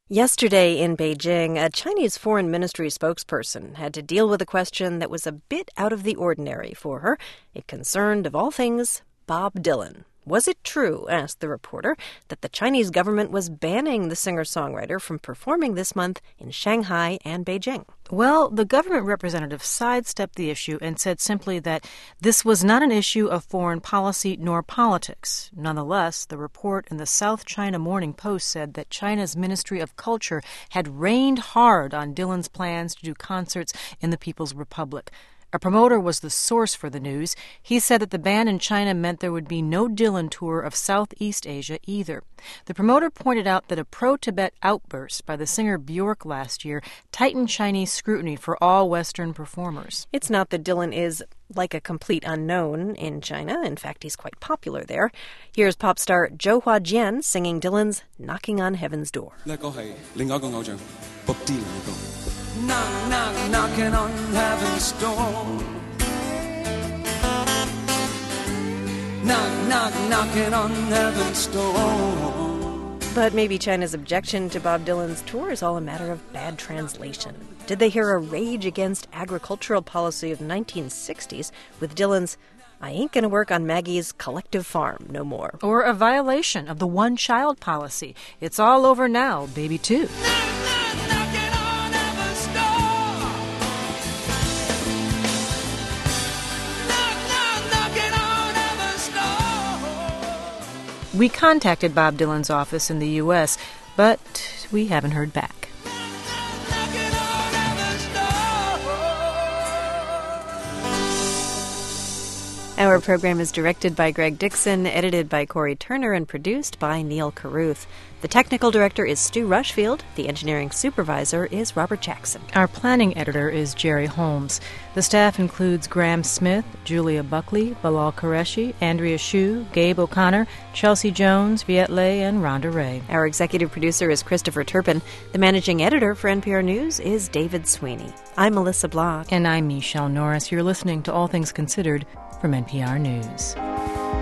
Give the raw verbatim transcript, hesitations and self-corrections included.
Yesterday in Beijing, a Chinese foreign ministry spokesperson had to deal with a question that was a bit out of the ordinary for her. It concerned, of all things, Bob Dylan. Was it true, asked the reporter, that the Chinese government was banning the singer-songwriter from performing this month in Shanghai and Beijing? Well, the government representative sidestepped the issue and said simply that this was not an issue of foreign policy nor politics. Nonetheless, the report in the South China Morning Post said that China's Ministry of Culture had rained hard on Dylan's plans to do concerts in the People's Republic. A promoter was the source for the news. He said that the ban in China meant there would be no Dylan tour of Southeast Asia either. The promoter pointed out that a pro-Tibet outburst by the singer Bjork last year tightened Chinese scrutiny for all Western performers. It's not that Dylan is like a complete unknown in China. In fact, he's quite popular there. Here's pop star Zhou Huajian singing Dylan's Knocking on Heaven's Door. Knock, knock, knocking on heaven's door. Knock, knock, knocking on heaven's door. But maybe China's objection to Bob Dylan's tour is all a matter of bad translation. Did they hear a rage against agricultural policy of the nineteen sixties with Dylan's "I ain't gonna work on Maggie's collective farm no more"? Or a violation of the one-child policy? It's all over now, baby, too. We contacted Bob Dylan's office in the U S, but we haven't heard back. Our program is directed by Greg Dixon, edited by Corey Turner, and produced by Neil Carruth. The technical director is Stu Rushfield. The engineering supervisor is Robert Jackson. Our planning editor is Jerry Holmes. The staff includes Graham Smith, Julia Buckley, Bilal Qureshi, Andrea Hsu, Gabe O'Connor, Chelsea Jones, Viet Le, and Rhonda Ray. Our executive producer is Christopher Turpin. The managing editor for N P R News is David Sweeney. I'm Melissa Block. And I'm Michelle Norris. You're listening to All Things Considered from N P R News.